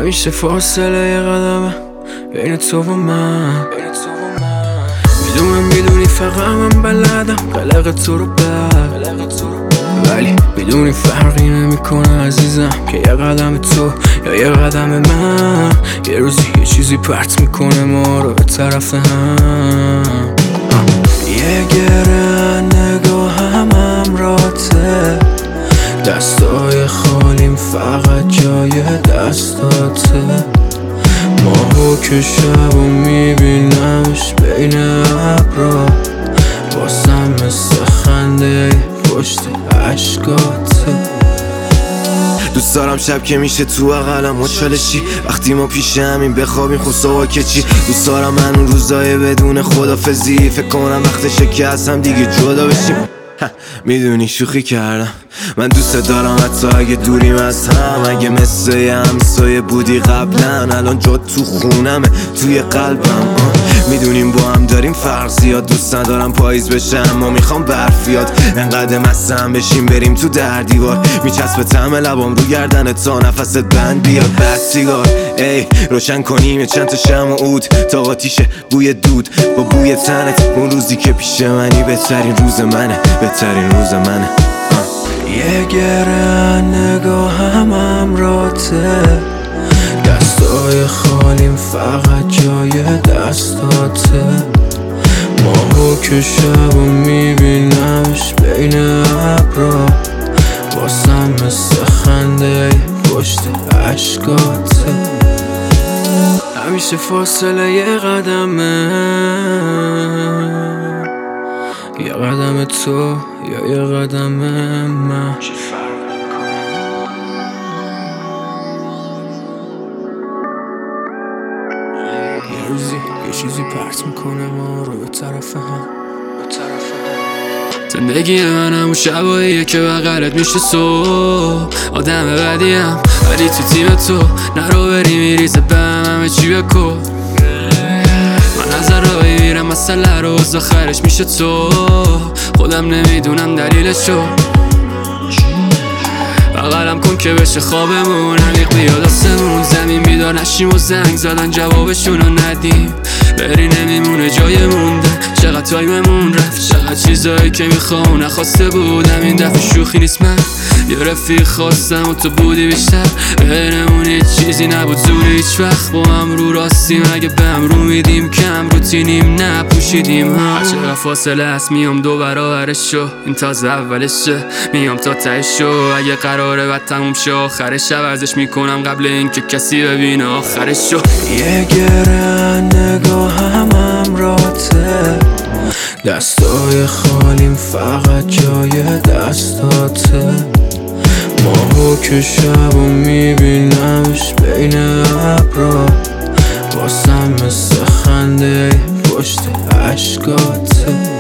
همیشه فاصله یه قدمه بین تو و من. میدونی فقط من بلدم قلق تو رو ولی میدونی فرقی نمیکنه عزیزم که یه قدم تو یا یه قدم من یه روزی یه چیزی پرت میکنه ما رو به طرف هم. یه گره نگاه هم راته، دستای خالیم فقط جای دستاته. ماهو که شبو میبینمش بین ابرا، واسم مثل خنده پشت عشقاته. دوست دارم شب که میشه تو اقلم مچالشی، وقتی ما پیش همین بخوابیم خود صبح که چی. دوست دارم من اون روزای بدون خدافزی، فکر کنم وقتشه که از هم دیگه جدا بشیم. میدونی شوخی کردم، من دوست دارم حتی اگه دوریم از هم. اگه مثل یه همسایه بودی قبلا، الان جا تو خونمه توی قلبم. میدونیم با هم داریم فرق زیاد، دوست ندارم پاییز بشه اما میخوام برفیاد. انقدر مستم بشیم بریم تو در دیوار، میچسبه طعم لبام رو گردن تا نفست بند بیاد. بس سیگار ای روشن کنیم یه چند تا شمع و عود تا آتیشه بوی دود با بوی تنت. اون روزی که پیش منی بهترین روز منه، بهترین روز منه. یه گره نگاه هم راته، دستای خالیم فقط جای دستاته. ماهو که شبو میبینمش بین ابرا، واسم مثل خنده پشت عشقاته. همیشه فاصله یه قدمه، یه قدم تو یا یه قدم من. یه روزی یه چیزی پرت میکنه ما رو به طرف هم. زندگی من همون شباییه که بغلت میشه صبح. آدم بدیم ولی تو تیم تو نرو بری میریزه بهم همه چی بکن. من از رایی میرم مسئله روز آخرش میشه تو، خودم نمیدونم دلیلشو. بغلم کن که بشه خوابمون، عمیق بیاد آسمون. زمین بیدار نشیم و زنگ زدن جوابشونو ندیم، بری نمیمونه جای موندن. چقدر تایممون رفت، چقدر چیزایی که میخوام نخواسته بودم. این دفعه شوخی نیست، من یه رفیق خواستم و تو بودی بیشتر. بینمون هیچ چیزی نبود زوری هیچ وقت، با هم رو راستیم اگه به هم رو میدیم. کم روتینیم نپوشیدیم چقدر فاصله هست، میام دو برابرش شو. این تازه اولشه، میام تا تهش شو. اگه قراره بعد تموم شه آخرش، عوضش میکنم قبل اینکه کسی ببینه آخرش شو. یه گره نگاه هم راته، دستای خالیم فقط جای دستاته. ماهو که شبو میبینمش بین ابرا، واسم مثل خنده پشت عشقاته.